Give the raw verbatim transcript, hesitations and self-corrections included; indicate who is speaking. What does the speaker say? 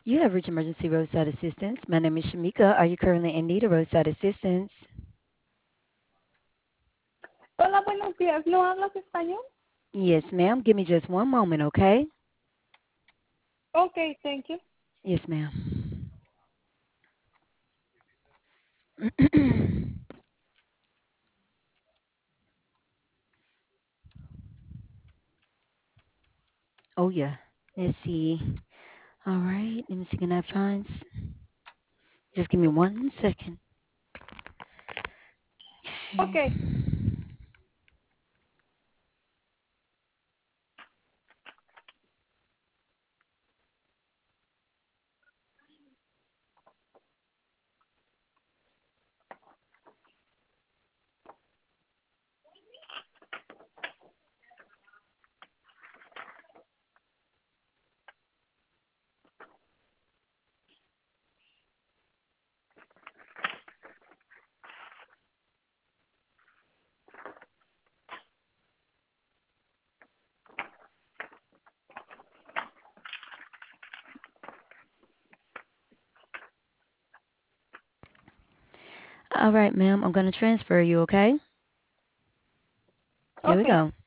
Speaker 1: You have reached emergency roadside assistance. My name is Shamika. Are you currently in need of roadside assistance?
Speaker 2: Hola, buenos días. ¿No hablas español?
Speaker 1: Yes, ma'am. Give me just one moment, okay?
Speaker 2: Okay, thank you.
Speaker 1: Yes, ma'am. Oh, yeah. Let's see. All right. Let me see. Can I find? s- Just give me one second. Okay.
Speaker 2: Okay.
Speaker 1: All right, ma'am. I'm going to transfer you, okay? Here we
Speaker 2: Okay.
Speaker 1: go.